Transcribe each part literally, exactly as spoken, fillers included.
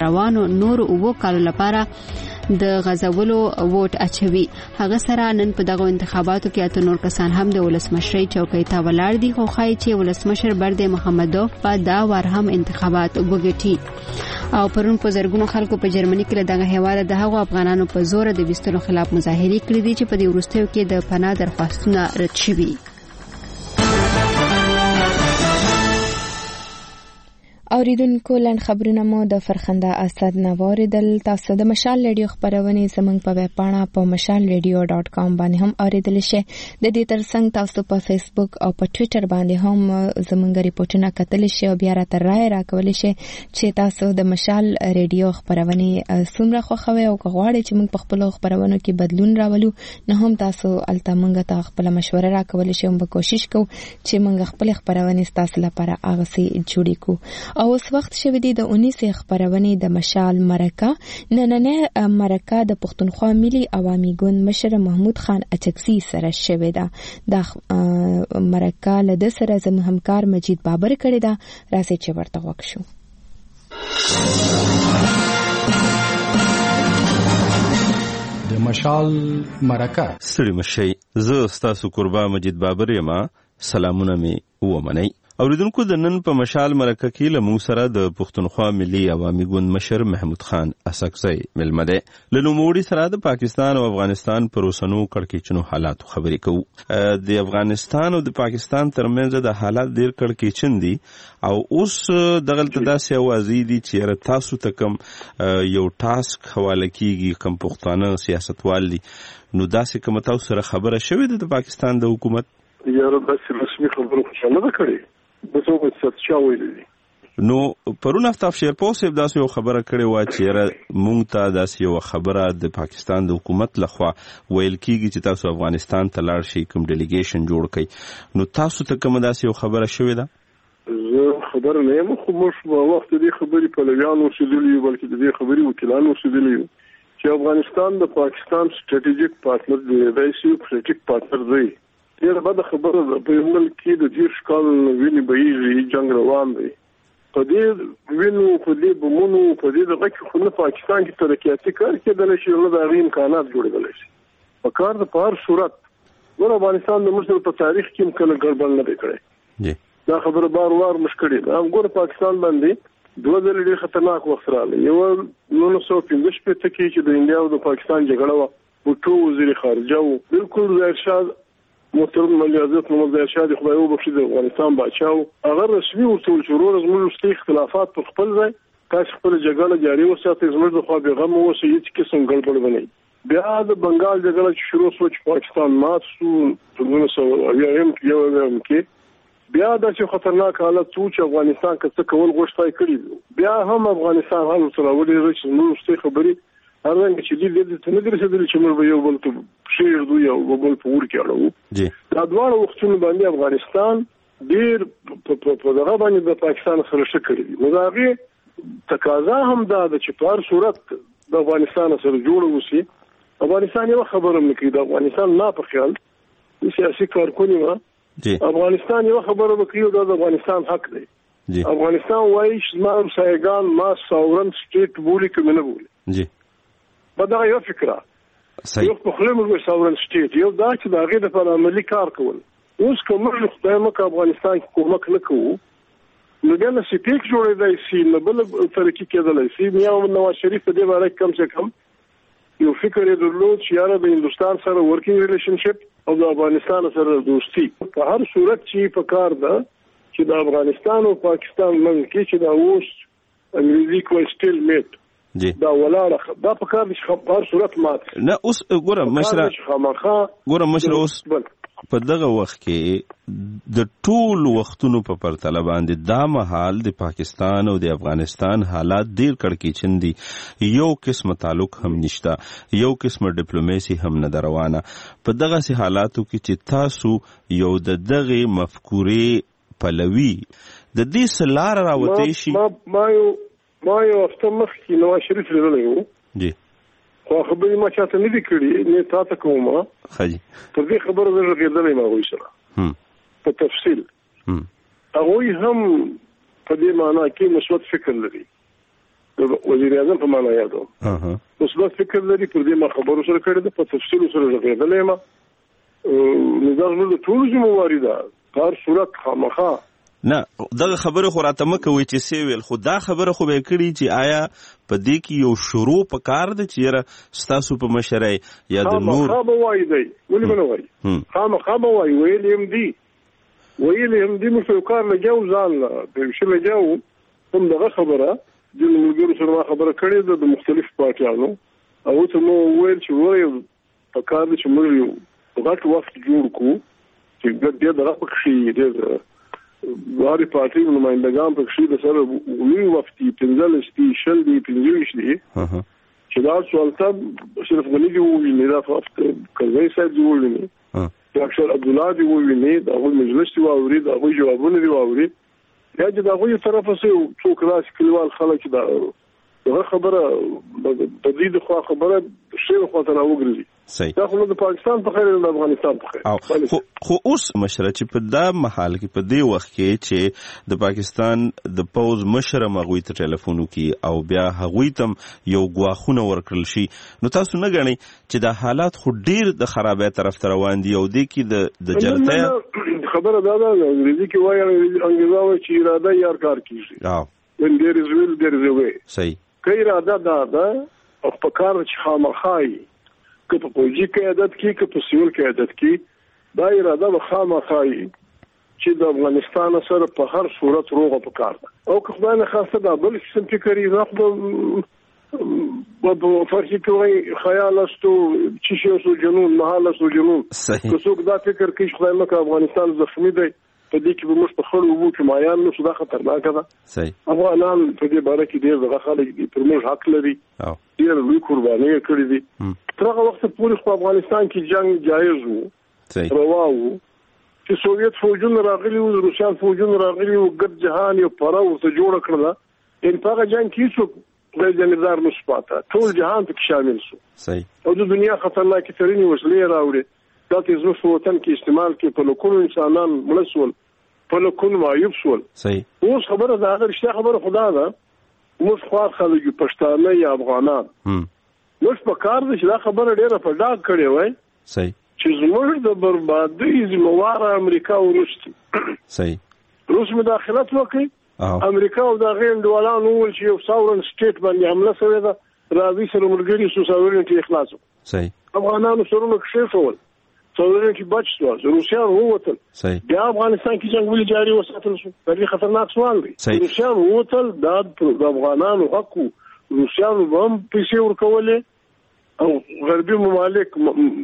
روانو نور اوو کالو لپاره د غزولو ووټ اچوي. هغه سره نن په دغه انتخاباتو کې اته نور کسان هم د ولسمشرۍ چوکۍ ته ولاړ دي، خو ښایي چې ولسمشر برد محمدوف په دا وار هم انتخابات وګټي. او پرون په زرګونو خلکو په جرمني کې له دغه هیواده د هغو افغانانو په زور د وستلو خلاف مظاهرې کړې دي چې په دې وروستیو کې د پناه درخواستونه رد شوي. اوریدونکو لن خبرونه مو د فرخنده اسد نواریدل. تاسو د مشال ریډیو خبرونه زموږ په ویب پاڼه په مشال ریډیو ډاټ کام باندې هم اوریدل شئ. د دې ترڅنګ تاسو په فیسبوک او په ټوئیټر باندې هم زموږ ریپورتونه کتل شئ او بیا راته رائے راکول شئ چې تاسو د مشال ریډیو خبرونه څومره خوښوي او غواړئ چې موږ په خپل خبرونو کې بدلون راولو، نو هم تاسو الته موږ ته خپل مشوره راکول شئ. موږ کوشش کوو چې موږ خپل خبرونه تاسو لپاره هغه سي جوړی کو. او اوس وخت شوی دی د اونیسه خبرونه د مشال مرکه. نننه مرکه د پښتونخوا ملي عوامي ګوند مشر محمود خان اچکسی سره شوی ده. د مرکه له د سره زموږ همکار مجید بابر کړی ده. راځي چې ورته وکړو. د مشال مرکه ستړي مشي. زه ستاسو قربا مجید بابر یم. سلامونه می ومنئ. اوریدونکو د نن په مشال مرکه کې له موږ سره د پښتونخوا ملي عوامي ګوند مشر محمود خان اسکزی ملمه ده. له نوموړي سره د پاکستان او افغانستان پر اوسنو کړکېچنو حالاتو خبرې کوو. د افغانستان او د پاکستان ترمنځ د حالات ډېر کړکېچن دي او اوس دغلته داسې اوازې دي چې تاسو ته کوم یو ټاسک حواله کیږي، کوم پښتانه سیاستوال دي، نو داسې کوم تاسو سره خبره شوې ده د پاکستان د حکومت؟ یاره داسې رسمي خبره خو نه ده کړې. بسو په څه چا ویلي دي. نو پرون افتاف شیرپور صاحب داسې یو خبره کړې وه چې مونږ ته داسې یو خبره د پاکستان د حکومت لخوا ویل کېږي چې تاسو افغانستان ته لاړ شئ، کوم ډیلیګیشن جوړ کړئ. نو تاسو ته کومه داسې یو خبره شوې ده؟ زه خبره نه یم، خو موږ په وخت دې خبرې پلویان اوسېدلي یو، بلکې د دې خبرې وکیلان اوسېدلي یو چې افغانستان د پاکستان سټریټیجیک پارټنر دی، دی سي سټریټیجیک پارټنر دی. ډېره بده خبره ده. په یو ملک کې د دېرش کال وینې بهیږي، جنګ روان دی. په دې وینو، په دې بمونو، په دې دغه کې خو نه پاکستان کې ترقیاتي کار کېدلی شي، نه د هغې امکانات جوړېدلی شي. په کار د په هر صورت نور افغانستان د موږ په تاریخ کې هم کله ګډوډ نه دی کړی. دا خبره بار وار موږ کړې ده. ګوره پاکستان باندې دوه ځلې ډېر خطرناک وخت راغلی. یو نولس سوه پنځه شپېته کې چې د انډیا او د پاکستان جګړه وه، بوټو وزیر خارجه و، بالکل ظاهرشاه محترم ملي حضرت محمد ظاهر شاه د خدای وبخښي د افغانستان بادشاه و، هغه رسمي ورته ویل چې وروره زموږ وروستي اختلافات په خپل ځای، تاسو خپله جګړه جاري وساتئ، زموږ د خوا بېغمه اوسئ، هېڅ قسم ګډوډ به نه وي. بیا د بنګال جګړه چې شروع شوه چې پاکستان مات شو په نولس سوه اویایم کې یو اویایم کې، بیا داسې خطرناک حالت و چې افغانستان که څه کول غوښتای کړي. بیا هم افغانستان حال ورته راوړی دی چې زموږ وروستۍ خبرې هر رنګه چې دې دې ته نه دي رسېدلي چې موږ به یو بل ته پښې ږدو یا بل په اور کې اړوو. دا دواړه وختونه باندې افغانستان ډېر په دغه باندې د پاکستان سره ښه کړي دي. نو د هغې تقاضا هم دا ده چې په هر صورت د افغانستان سره جوړه اوسي. افغانستان یوه خبره هم نه کوي. د افغانستان ما په خیال د سیاسي کارکونې وه، افغانستان یوه خبره به کوي او دا د افغانستان حق دی. افغانستان وایي چې زما همسایګان ما ساورن سټیټ بولي که مې نه بولي. په دغه یو فکره یو په خوله موږ ساورن سټیټ، یو دا چې د هغې دپاره عملي کار کول. اوس که موږ خدای مکه افغانستان کې کومک نه کوو، نو بیا نه سپیک جوړېدی سي، نه بله ترقي کېدلی سي. میا نواز شریف په دې باره کې کم سے کم یو فکر یې درلود چې یاره د هندوستان سره ورکینګ ریلیشنشپ او د افغانستان سره دوستي. په هر صورت چې په کار ده چې د افغانستان او پاکستان منځ کې چې دا اوس انګریزي کوي سټیل میټ دا ولاړه، دا په کار دي چې په هر صورت مات نه. اوس ګوره مشره ګوره مشره اوس په دغه وخت کې د ټول وختونو په پرتله باندې دا مهال د پاکستان او د افغانستان حالات ډیر کړکېچن دي. یو قسم تعلق هم نشته، یو قسم ډیپلوماسي هم نه روانه. په دغه سي حالاتو کې چې تاسو یو د دغه مفکورې پلوي د دې سلار راوتی شي. ما یو ما یو هفته مخکې نواز شریف لیدلی و، خو خبرې ما چاته نه دي کړي، نه تا ته کوم. پر دې خبره زه غږېدلی یم هغوی سره په تفصیل. هغوی هم په دې معنا کې مثبت فکر لري. وزیر اعظم په معنا یادو مثبت فکر لري پر دې ما خبرو سره کړی د په تفصیل سره غوښتلې ما نظر نو د ټول ذمہواری ده هر صورت خامخا نه دغه خبره خو راته مکوي چې سی ویل خو دا خبره خو به کړی چې آیا په دې کې یو شروع په کار د چیرې ستاسو په مشرۍ یا د نور خامخا به وایي دی ولې به نه وایي خامخا به وایي ویل یم دی ویل یم دی مو په کار لګاو ځان لا د شي لګاو هم دغه خبره د ملګرو سره خبره کړې ده د مختلف پارټیانو او ته نو ویل چې وایي په کار چې موږ یو غټ وخت جوړ کو چې د دغه پکې دی واري پارټي نمائندگان په کښې د سره وی وختي پنځلستی شل دی پنځويشت دی چې دا سوالته صرف غني دی وی نه دا فقط کله صاحب دی وی نه ډاکټر عبد الله دی وی نه دا هغه مجلس دی ووري دا هغه جوابونه دی ووري یا چې دا هغه طرفه سه څوک راځي کلیوال خلک دا هغه خبره په دې خو خبره شی خو ته راوګرځي صحیح دا خو د پاکستان په خیر د افغانستان په خیر خو خو اوس مشره چې په دا محل کې په دې وخت کې چې د پاکستان د پوز مشره مغوي ته ټلیفون وکي او بیا هغوی تم یو غواخونه ورکړل شي نو تاسو نه غنئ چې دا حالات خو ډیر د خرابې طرف ته روان دي او د کې د د جلته خبره دا ده انګریزي کې وایي انګریزاوي چې اراده یار کار کیږي او when there is will there is a way صحیح کای اراده دا ده او په کار چې خامخای که په پوجي قیادت کې که په سیول قیادت کې دا اراده مخامخای چې د افغانستان سره په هر صورت روغه پکار ده او که خدای نه خواسته دا بل قسم فکر یې راخو په فرشي کې خیال استو چې شو سو جنون محال سو جنون که څوک دا فکر کوي خدای مکه افغانستان زخمی دی په دې کې به موږ په خړو وو چې مایان نو څه خطرناک ده صحیح افغانان په دې باره کې ډېر دغه خلک دي پر موږ حق لري او ډېر لوی قرباني کړې دي تر هغه وخت پورې خو افغانستان کې جنگ جایز وو صحیح روا وو چې سوویت فوجونه راغلي وو روسیان فوجونه راغلي وو ګډ جهان یو پره ورته جوړ کړل ان په هغه جنگ کې څوک غیر جانبدار نو سپاته ټول جهان ته شامل شو صحیح او د دنیا خطرناکې ترینې وسلې راوړي دا چې زموږ په وطن کې استعمال کې په لکونو انسانان مړه شول په لکونو معیوب شول صحیح اوس خبره دا ده رښتیا خبره خدا ده موږ خوار خلک پښتانه یا افغانان موږ په کار دي چې دا خبره ډېره په ډاګ کړې وای صحیح چې زموږ د بربادۍ ذمہوار امریکا او روس دي صحیح روس مداخلت وکړي امریکا او د غینډوالانو ول چې یو ساورن سټیټ باندې حمله شوې ده راځي سره ملګری سو ساورنټي اخلاص صحیح افغانانو سره نقشې شول ساورنټي بچ شو روسیان ووتل صحیح بیا افغانستان کې جنگ ولې جاري وساتل شو دا ډېر خطرناک سوال دی روسیان ووتل دا د افغانانو حق روسیان هم پیسې ورکولې او غربي ممالک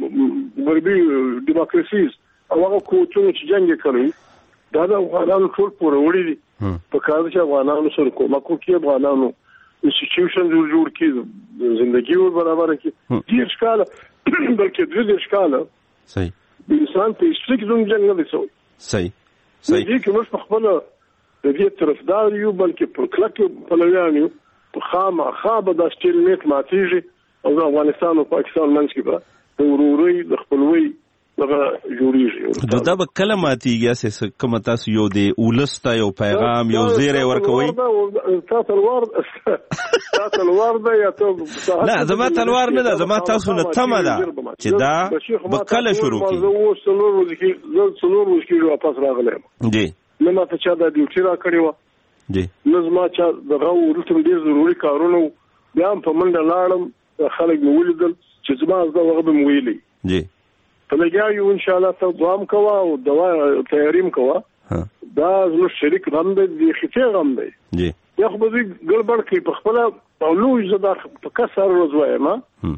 غربي دیموکراسیز او هغه قوتونه چې جنگ کړی دا د افغانانو ټول پورې وړي دي په کار چې افغانانو سره کومک وکړي افغانانو انسټیټیوشن جوړ کړي ژوندۍ ور برابر کړي دې ښکاله بلکې دې دې ښکاله صحیح د انسان په هیڅ کې زموږ جنگ نه دی سوی صحیح صحیح دې کې موږ په خپل د دې طرفدار یو بلکې پر کلک پلویان یو په خامخا به د سټیل میټ ماتیږي او د افغانستان او پاکستان منځ کې به د ورورۍ د خپلوۍ دغه جوړیږي دا به کله ماتیږي چې کوم تاسو یو دی ولسته یو پیغام یو زیری ورکوي تاسو تلوار تاسو تلوار دا یا ته نه زما تلوار نه ده زما تاسو نه تمه ده چې دا به کله شروع کی زه اوس څلور ورځې کې زه څلور ورځې کې واپس راغلم جی نو ما ته چا دا ډیوټي را کړی و جی نو زما چا دغه ورته ډېر ضروري کارونه بیا په منډه لاړم خلک مې ولیدل چې زما زه هغه به مې ویلي جی په لګیاو ان شاء الله ته دوام کوه او دوا تیاریم کوه دا زموږ شریک غم دی خفي غم دی جی یا خو به ګړبړ کوي په خپل او لوی زدا په کسر ورځ وایم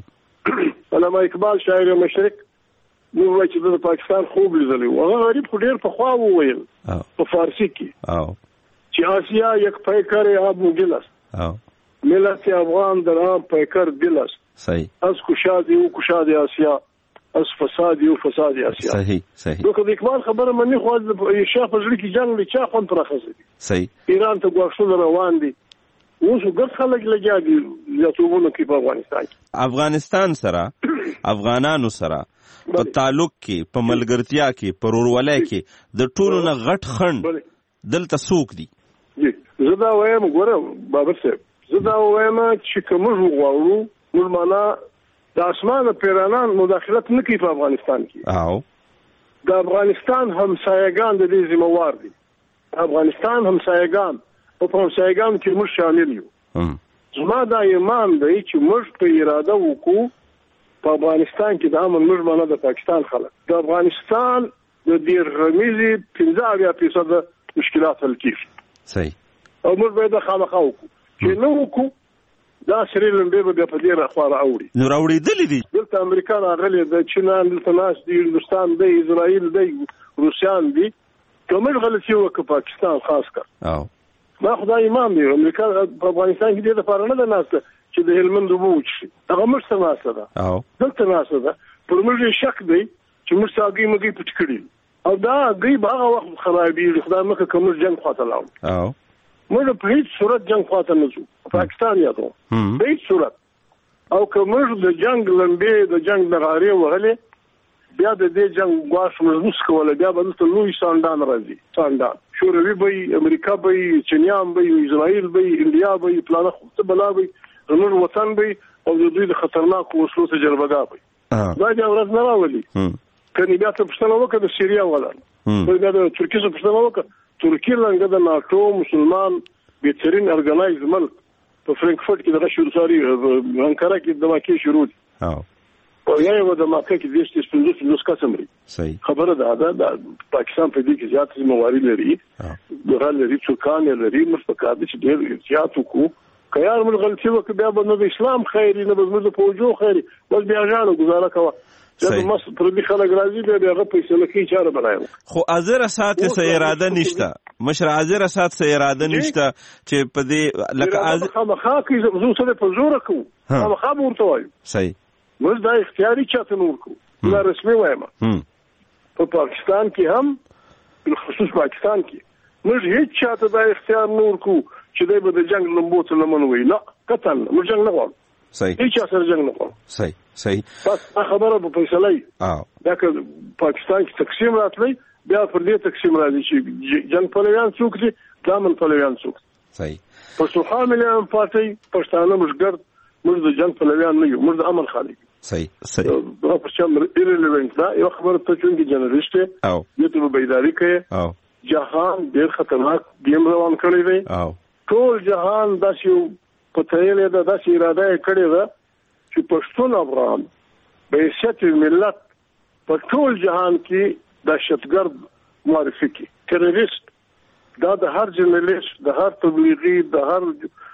علامه اقبال شاعر مشرق نو وایي چې د پاکستان خوب لیدلی و هغه غریب خو ډېر پخوا وویل په فارسي کې چې آسیا یک پیکر آب مگل است ملت افغان در آب پیکر دل است صحیح از کشادی و کشادی آسیا اس فساد یو فساد اسیا صحیح صحیح نو که اقبال خبره منی خو د شاه فزړی کې جنگ لچا خون پر اخزي صحیح ایران ته غوښتل روان دي اوس ګر خلک لګیا دي یا توبونه کې په افغانستان کې افغانستان سره افغانانو سره په تعلق کې په ملګرتیا کې په ورولای کې د ټولو نه غټ خند دلته سوق دي زه دا وایم ګوره بابر صاحب زه دا وایم چې کوم غواړو موږ معنا د اسمان پیرانان مداخلت نه کوي په افغانستان کې او د افغانستان همسایگان د دې ذمہوار دي افغانستان همسایگان او په همسایگان کې موږ شامل یو زما دا ایمان دی چې موږ په اراده وکړو په افغانستان کې د امن موږ معنا د پاکستان خلک د افغانستان د ډیر غمیزي پنځه اویا فیصد مشکلات حل کیږي صحیح او موږ باید خامخا وکړو چې نو وکړو دا سری لمبه به په دې راخواره اوري نو راوړي دلی دي دلته امریکا راغلي د چین دلته ناس دي هندستان دی اسرائیل دی روسیان دي کومه غلطي وکړه پاکستان خاص کر او ما خدای ایمان دی امریکا په افغانستان کې د لپاره نه ده ناسته چې د هلمند وبوچ شي هغه مش څه ناسته ده او دلته ناسته ده پر موږ شک دی چې موږ ساګي مګي پټ کړی او دا غي هغه وخت خرابي خدای مکه کوم جنگ خاطر لاو او موږ په هیڅ صورت جنگ خاطر نه ځو پاکستان یادو په هیڅ صورت او کوم د جنگ لمبه د جنگ د غاري وغلې بیا د دې جنگ غواش مزوس کوله بیا به ته لوی ساندان راځي ساندان شوروي به امریکا به چینیان به اسرائیل به انډیا به پلان خو بلا به زموږ وطن به او د دوی د خطرناک وسلو تجربه به دا د ورځ نه راولي کني بیا ته پښتنه وکړه د سیریا ولا په بیا د ترکیه څخه پښتنه وکړه ترکیه لاندې د ناتو مسلمان بهترین ارګنایز ملک په فرانکفورت کې د شروع ساري انکارا کې د واقع شروع او او یو د ماکه کې د استفندوس نو څه صحیح خبره ده دا پاکستان په دې کې زیات موارد لري دغه لري څوکان لري مفکر دي چې ډېر احتیاط وکړو کيار موږ غلطي وکړو بیا به د اسلام خیري نه به د فوجو خیري بس بیا ځانو گزاره کوه دا مس پر دې خلک راځي به هغه پیسې لکه چاره بنایو خو حاضر اسات سه اراده نشته مشر حاضر اسات سه اراده نشته چې په دې لکه حاضر خامخا کې زو سره په زور کو خامخا ورته وایي صحیح موږ دا اختیاري چاته نور کو دا رسمي وایم په پاکستان کې هم په خصوص پاکستان کې موږ هیڅ چاته دا اختیار نور کو چې دوی به د جنگ لمبو ته لمن وي نه قطن موږ جنگ نه غواړو صحیح هیڅ اثر جنگ نه غواړو صحیح صحیح بس خبره په فیصله او دا که پاکستان کې تقسیم راتلی بیا پر دې تقسیم راځي چې جنگ پلویان څوک دي دامن پلویان څوک صحیح پښتونخوا مليان پارټي پښتانه مشګر موږ د جنگ پلویان نه یو موږ د امن خالق صحیح صحیح دا په چم ایرلیونت دا یو خبره ته چې جنرالست او یوه بیداری کوي او جهان ډېر خطرناک دیم روان کړی دی او ټول جهان داسې په تیلې ده داسې اراده کړې ده چې پښتون افغان به حیثیت ملت په ټول جهان کې دهشتګرد معرفي کی تروریست دا د هر جرنالیست د هر تبلیغي د هر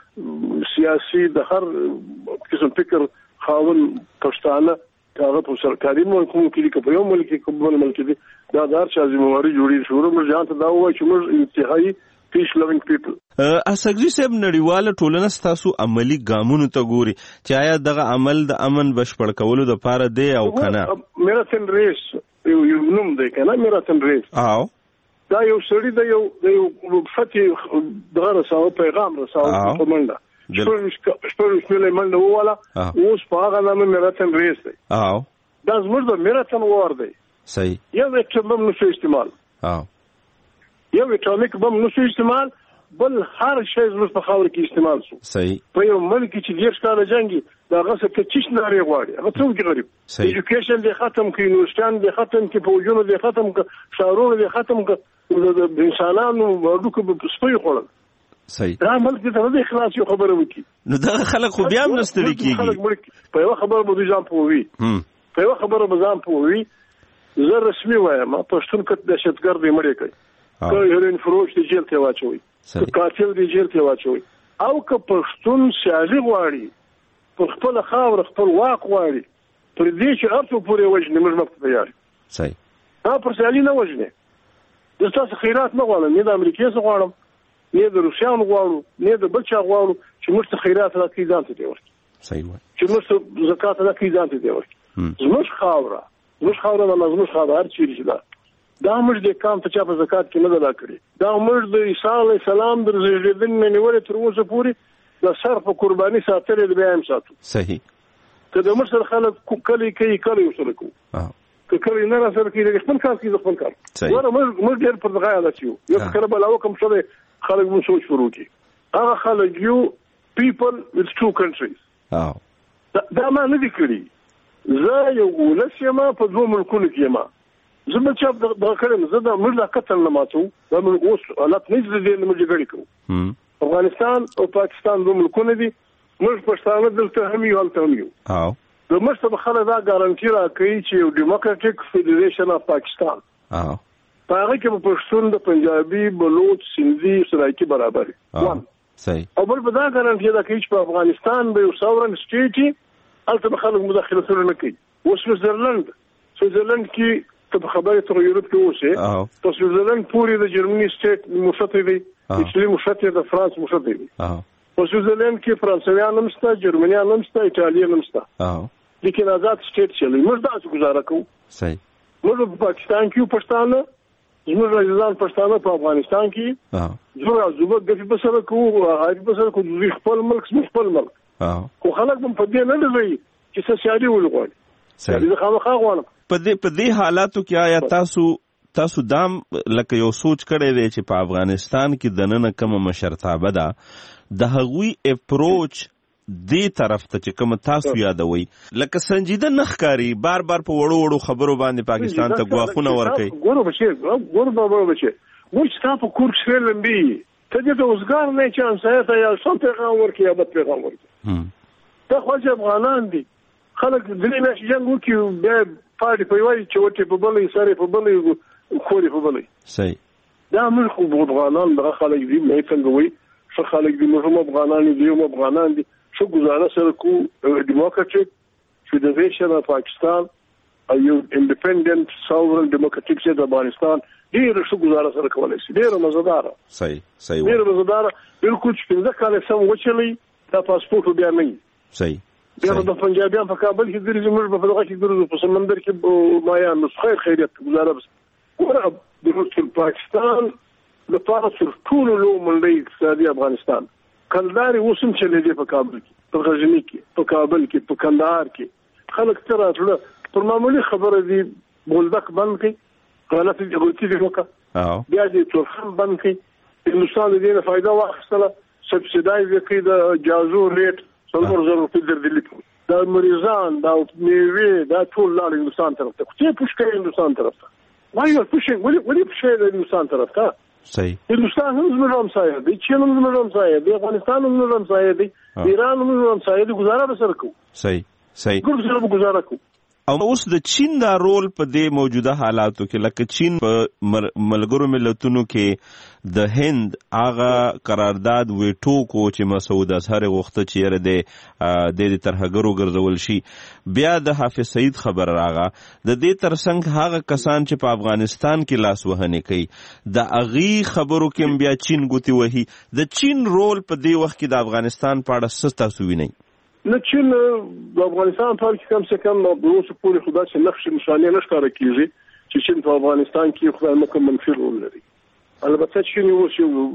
سیاسي د هر قسم فکر خاون پښتانه هغه په سرکاري ملکونو کې په یو ملک کې کوم ملک دي دا د هر چا ذمہواری جوړي شروع موږ ځان ته دا وایو چې موږ انتهایی پیس لوینګ پیپل اسګری صاحب نړیواله ټولنه ستاسو عملی ګامونو ته ګوري چې آیا دغه عمل د امن بشپړ کولو لپاره دی او کنه میراتن ریس یو نوم دی کنه میراتن ریس او دا یو سړی دی یو د یو فتح دغه رساو پیغام رساو په منډه شپږ شپږ منډه واله اوس په هغه نامه میراتن ریس دی او دا زموږ د میراتن وار دی صحیح یو څه بم نشو استعمال او یو اټومیک بم نشو استعمال بل هر شی زموږ په خاور کې استعمال شو صحیح په یو ملک چې ډیر ښکاره جنگي دا غسه ته چیش نه لري غواړي هغه څوک غریب ایجوکیشن دې ختم کړي یونیورسيټان دې ختم کړي فوجونه دې ختم کړي شاورونه دې ختم کړي د انسانانو ورډو په سپي خوړل صحیح دا ملک دې د اخلاص یو خبره وکړي نو دا خلک خو بیا هم نستړي کیږي په یو خبره به ځان پوي په یو خبره به ځان پوي زه رسمي وایم پښتون کټ دهشتګرد یې مړی کوي که هرین فروش دې جیل ته واچوي که قاتل دې جیل ته واچوي او که پښتون سیالي غواړي پر خپل خاور خپل واک غواړي پر دې چې ارڅو پورې وجنه موږ مخ تیار صحیح دا پر سیالي نه وجنه د تاسو خیرات نه غواړم نه د امریکای څخه غواړم نه د روسیان غواړم نه د بل چا غواړم چې موږ ته خیرات راکړي ځان ته دی ورکړي صحیح وایي چې موږ زکات راکړي ځان ته دی ورکړي زموږ خاوره زموږ خاوره د زموږ خاوره هر چیرې ده دا موږ د کام ته چا په زکات کې نه دا کړی دا موږ د عیسی علی السلام د زیږیدن نه نیولې تر اوسه پورې د سر په قرباني ساتلې د بیان ساتو صحیح که د مشر خلک کلی کوي کلی وسره کو که کلی نه سره کوي د خپل کار کې د خپل کار ور موږ موږ ډېر پر دغه عادت یو یو کله بل او کوم څه خلک مو سوچ شروع کی هغه خلک یو people with two countries. او دا ما نه دي کړی. زه یو ولس یم په دوه ملکونو کې یم. زه به چې دا کړم زه دا موږ لا قتل نه ماتو. دا موږ اوس حالت نه دي نه موږ جګړه کوو. افغانستان او پاکستان دوه ملکونه دي. موږ پښتانه دلته هم یو هلته هم یو. او د موږ ته خلک دا ګارانټي راکوي چې یو ډیموکراټیک فدریشن اف پاکستان او په هغه کې په پښتون د پنجابي بلوچ سندي سرایکي برابر وي. صحیح. او بل په دا ګارانټي دا کوي چې په افغانستان به یو ساورن سټیټ الته به خلک مداخله سره نه کوي. اوس سویټزرلند سویټزرلند کې ته خبره ته یورپ کې اوسه په سویټزرلند پورې د جرمني سټیټ مشته دی، ایټالي مشته د فرانس مشته دی. په سویټزرلند کې فرانسویان هم شته، جرمنیان هم شته، ایټالیان هم شته. لیکن آزاد سټیټ چلی موږ دا څه گزاره کوو. صحیح. موږ په پاکستان کې پښتانه زموږ رضان پښتانه په افغانستان کې زموږ زوبه د په سره کوو هغه په سره کوو د خپل ملک سم خپل ملک. خو خلک هم په دې نه لوي چې سیاسي ولغوي. صحیح. دا خامخا غواړم په دې په دې حالاتو کې آیا تاسو تاسو دام لکه یو سوچ کړی دی چې په افغانستان کې د نن کوم مشرتابه ده د هغوی اپروچ دې طرف ته چې کوم تاسو یادوي لکه سنجیده نخکاری بار بار په وړو وړو خبرو باندې پاکستان ته ګواښونه ورکوي. ګورو بچي ګورو بابا بچي ورڅ تاسو کور کې لمبي ته دې د اوسګار نه چانس هيته یا څو پیغام ورکي یا بد پیغام ورکي. دا خو چې افغانان دي خلک دلی نه جنگ وکي به پارټي په وایي چې وته په بلې سره په بلې خوري په بلې. صحیح. دا موږ خو افغانان دغه خلک دي نه څنګه وي څو خلک دي موږ افغانان دي یو افغانان دي شو گزاره سره کو ډیموکراټیک فدریشن اف پاکستان او یو انډیپندنت ساورن ډیموکراټیک سټیټ افغانستان ډیر شو گزاره سره کولای شي. ډیر مزدار. صحیح صحیح. ډیر مزدار بالکل چې څنګه کال سم وچلی دا پاسپورت بیا نه. صحیح. بیا د پنجابیان په کابل کې ګرځي موږ په دغه کې ګرځو په سمندر کې ما یا نسخه خیریت گزاره بس ګوره د پاکستان لپاره تر ټولو لوی منډي اقتصادي افغانستان کلداري اوسم چې لږه په کابل کې په غزنی کې په کابل کې په کندهار کې خلک تر اتله پر معمولی خبره دي بولدک بند کړي غلطي غلطي دي وکړه بیا دې تورخم بند کړي هندوستان دې نه فائدہ واخیستله سبسیډایز کړي د جازو ریټ څلور زره روپۍ درلي دا مریضان دا میوې دا ټول لاړ هندوستان طرف ته چې پوښ کوي هندوستان طرف ته وایي پوښ ولې ولې پوښ هندوستان طرف ته. صحیح. هندوستان هم زموږ همسایه دی، چین هم زموږ همسایه دی، افغانستان هم زموږ همسایه دی، ایران هم زموږ همسایه دی. ګزاره به سره کوو. صحیح صحیح. ګور سره به ګزاره کوو. او اوس د چین دا رول په دې موجوده حالاتو کې لکه چین په ملګرو ملتونو کې د هند هغه قرارداد ویټو کو چې مسعود اظهر غوښته چې یره د د ترهګرو ګرځول شي بیا د حافظ سعید خبر راغه د دې ترڅنګ هغه کسان چې په افغانستان کې لاس وهنه کوي د اغي خبرو کې بیا چین ګوتی وهي د چین رول په دې وخت کې د افغانستان په اړه څه تاسو وینئ؟ نه چین د افغانستان په کې کم څه کم د اوسه پورې خدا چې نقش نشانه نشکاره کیږي چې چین په افغانستان کې خدای مکه منفي رول لري. البته چین یو څه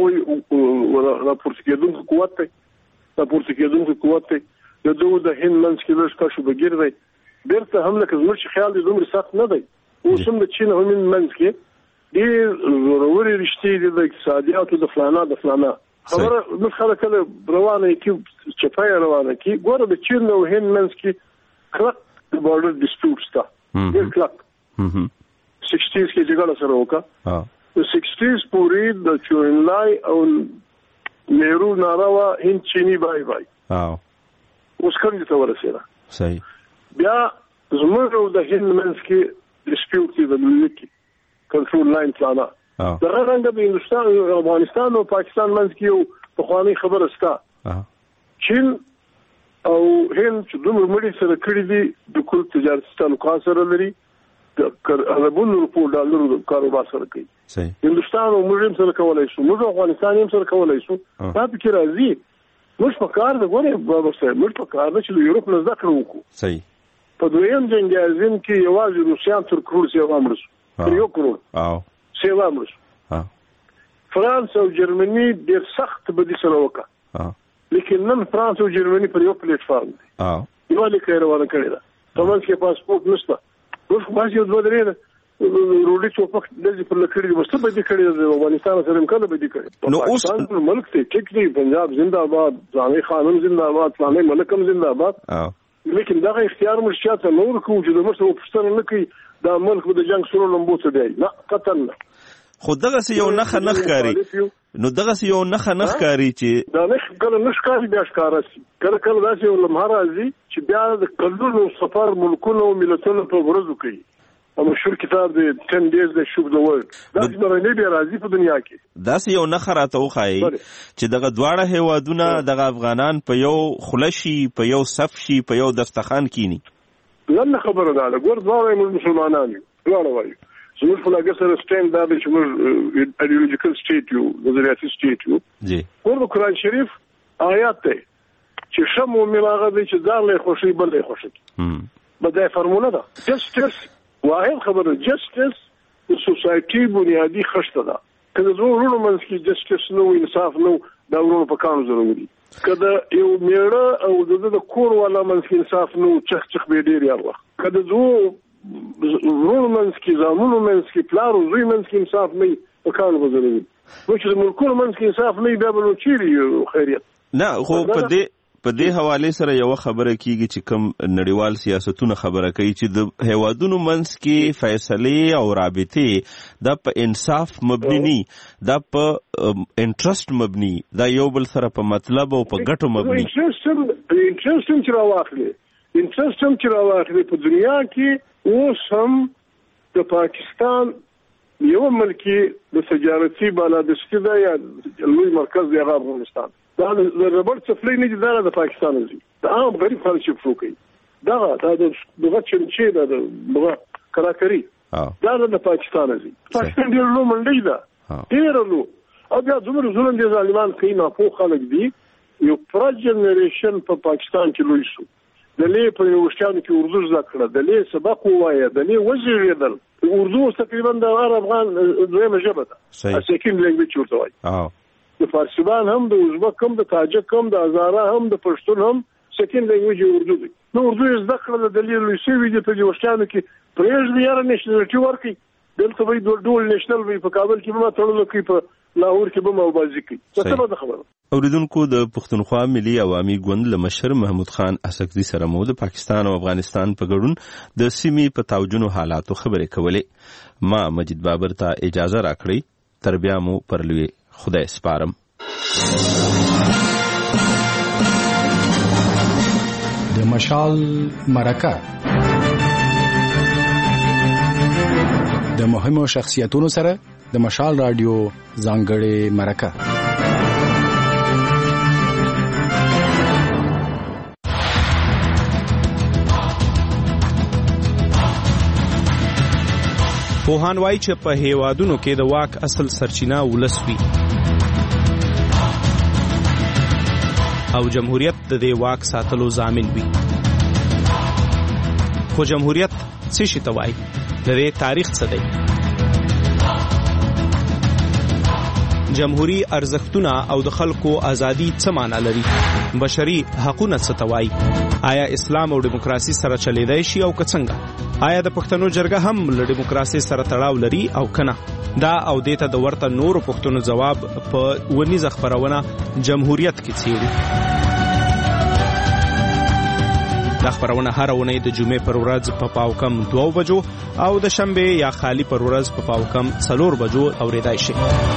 نوې راپورته کېدونکو قوت دی راپورته کېدونکو قوت دی د دوه د هند منځ کې لږ کاشو بګیر دی بیرته هم لکه زموږ خیال دي دومره سخت نه دی. اوس هم د چین هم منځ کې ډېر ضروري رښتې دي د اقتصادیاتو د فلانا د فلانا خبره مخ خلک کله روانه کی چپای روانه کی ګوره د چین او هند منځ کې کلک بارډر ډیسپیوټ شته. ډېر کلک سیکسټیز کې جګړه سره وکړه. د سیکسټیز پورې د چوینلای او نهرو ناروا هند چینی بای بای اوس کوم ته ورسېده. صحیح. بیا زموږ او د هند منځ کې ډیسپیوټ دی د ملکی کنټرول لاین پلانا دغه رنګ د هندوستان افغانستان او پاکستان منځ کې یو پخوانی خبره شته. چین او هند چې دومره مړي سره کړي دي د کل تجارتي تعلقات سره لري د اربونو روپو ډالرو کاروبار سره کوي. هندوستان او موږ سره کولای شو موږ افغانستان هم سره کولای شو دا فکر راځي موږ په کار د غوړې بابا سره موږ په کار د چې یورپ نه ذکر وکړو. صحیح. په دویم جنگ عظیم کې یوازې روسیان تر کروڑ سیوا مړ شو یو کروڑ سیوا مړ شو. فرانس او جرمني ډېر سخت بدی سره وکړه لیکن نن فرانس او جرمني پر یو پلیټ فارم دي یو لیکه روانه کړی ده په منځ کې پاسپورت نشته اوس خاص یو دوه درې روډي چوپک د په لکړې وسته به دي کړي د افغانستان سره امکان به دي کړي نو اوس ملک ته ټیک دی پنجاب زنده‌باد ځاني خانم زنده‌باد ځاني ملکم زنده‌باد لیکن دا اختیار مرشد نور کوم چې د مرسته پښتنه نه کوي دا ملک به د جنگ سره لمبو څه دی نه قطن خو دغه یو نخ نخ کاری نو دغه یو نخ نخ کاری چې دا نخ کله نشکاري بیا ښکارا شي کله کله داسې یو لمحه راځي چې بیا د کلونو سفر ملکونو او ملتونو په ورځو کوي او مشهور کتاب دی ten days that shook the world دا چې مرنه بیا راځي په دنیا کې داسې یو نخ راته وخایي چې دغه دواړه هیوادونه دغه افغانان په یو خلشي په یو صف شي په یو دسترخوان کینی لنه خبره ده ګور دواړه موږ مسلمانان یو دواړه وایو زموږ په لګه سره سټینډ دا دی چې موږ ایډیولوژیکل سټیټ یو نظریاتي سټیټ یو جی ګور د قرآن شریف آیات دی چې شمو ملاغه دی چې ځان له خوشي بل له خوشي هم بده فرموله ده جسټس واحد خبره جسټس د سوسايټي بنیادی خشته ده کله زه ورونو منځ کې جسټس نو انصاف نو دا ورونو په کانو ضروري کله یو میړه او د کور والا منځ کې انصاف نو چخ چخ به ډیر یا وخت کله زه ورونو منځ کې زامنو منځ کې پلار او زوی منځ کې انصاف نه په کانو ضروري نو چې ملکونو منځ کې انصاف نه بیا بل چیرې خیریت نه خو په دې په دې حواله سره یو خبره کیږي چې کوم نړیوال سیاستونه خبره کوي چې د هیوادونو منځ کې فیصله او رابطه د په انصاف مبني نه د په انټرست مبني دا یو بل سره په مطلب او په ګټو مبني انټرست انټرست چې راوخلي انټرست چې راوخلي په دنیا کې اوس هم د پاکستان یو ملکی د تجارتي بالادستی دا یا لوی مرکز دی افغانستان دا د ربړ څفلې نه دي دا د پاکستان دی دا هم غریب خلک چې فوکي دا دا د دغه چې دا دغه کراکري دا د پاکستان دی پاکستان ډیر لو منډي دا ډیر لو او بیا زموږ ظلم دي ظالمان کوي نه په خلک دي یو پروژ جنریشن په پاکستان کې لوی شو د لې په یوشتانو کې اردو زده کړه د لې سبق وایي د لې وزیریدل اردو تقریبا د افغان دویمه ژبه ده سکند لنګویج ورته وایي د فارسیبان هم د ازبک هم د تاجک هم د هزاره هم د پښتون هم سکند لنګویج اردو دی نو اردو زده کړه د لې لوی سوي د په یوشتانو کې پرېږ دی یاره نېشنلټي ورکي دلته وي د ډول نېشنل وي په کابل کې به تړلو کوي په لاهور کې به موبازي کوي څه به خبره اوریدونکو د پښتونخوا ملي عوامي ګوند لمشر محمود خان اسکزي سره مو د پاکستان او افغانستان په ګډون د سیمې په تاوجنو حالاتو خبرې کولې ما مجید بابر ته اجازه راکړی تر بیا مو پرلوي خدای سپارم د مشال مرکه د مهمو شخصیتونو سره د مشال رادیو ځانګړې مرکه پوهان وایي چې په هیوادونو کې د واک اصل سرچینه ولس وي او جمهوریت د دې واک ساتلو ضامن وي خو جمهوریت څه شي ته وایي د دې تاریخ څه دی جمهوری ارزښتونه او د خلکو ازادي څه معنی لري بشري حقوقونه څه ته وایي آیا اسلام او دیموکراسي سره چلیدای شي او که څنګه آیا د پښتنو جرګه هم له دیموکراسي سره تړاو لري او کنه دا او دیته د ورته نورو پښتنو جواب په ونیزه خبرونه جمهوریت کې څیړي دا خبرونه هر اونۍ د جمعې پر ورځ په پاو کم دوه بجو او د شنبه یا خالی پر ورځ په پاو کم څلور بجو اوریدای شي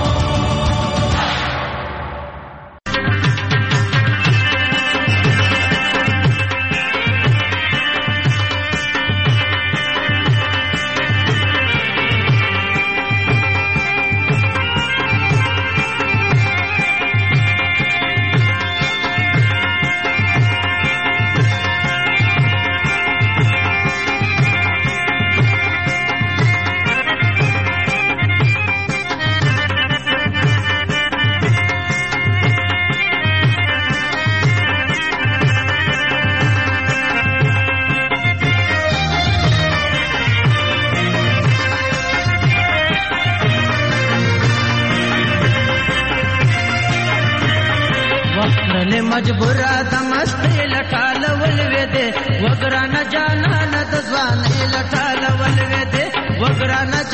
مجبورا دمستی لټال ولوي دي وګران جانا د ځوان لټال ولوي دي وګران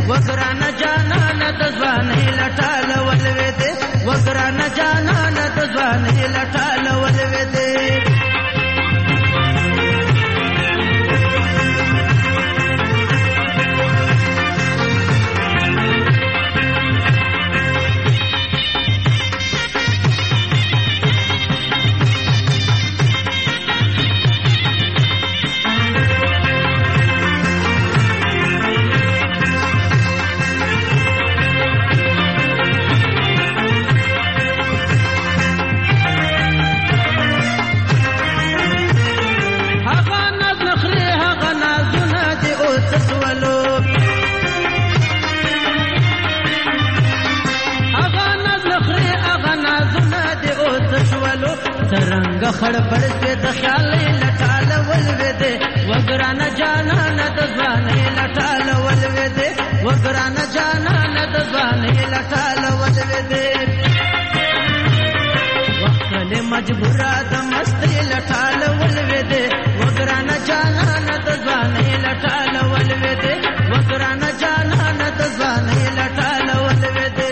وګران جانان د ځواني لټال ولوي دې وګران جانان د ځواني لټال ولوي دې ترنګ خړ پړ کې د خیال لټال ولوي دې وګران جانان د ځواني لټال ولوي دې وګران جانان د ځواني لټال ولوي دې وخت له مجبور د مستي لټال ولوي دې وګران جانان د ځواني لټال ولوي دې وګران جانان د ځواني لټال ولوي دې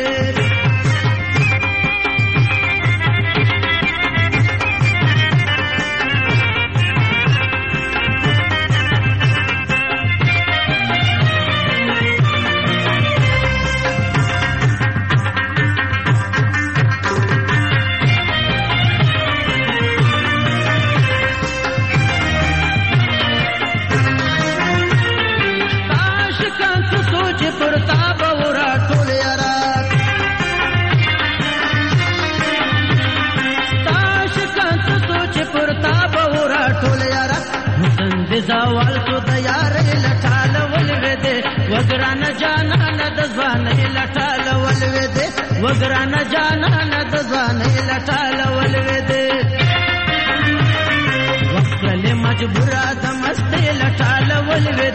زوال تو د یارې لټال ولوي دې وګران جانان د ځواني لټال ولوي دې وګران جانان د ځواني لټال ولوي دې وخت له مجبور د مستي لټال ولوي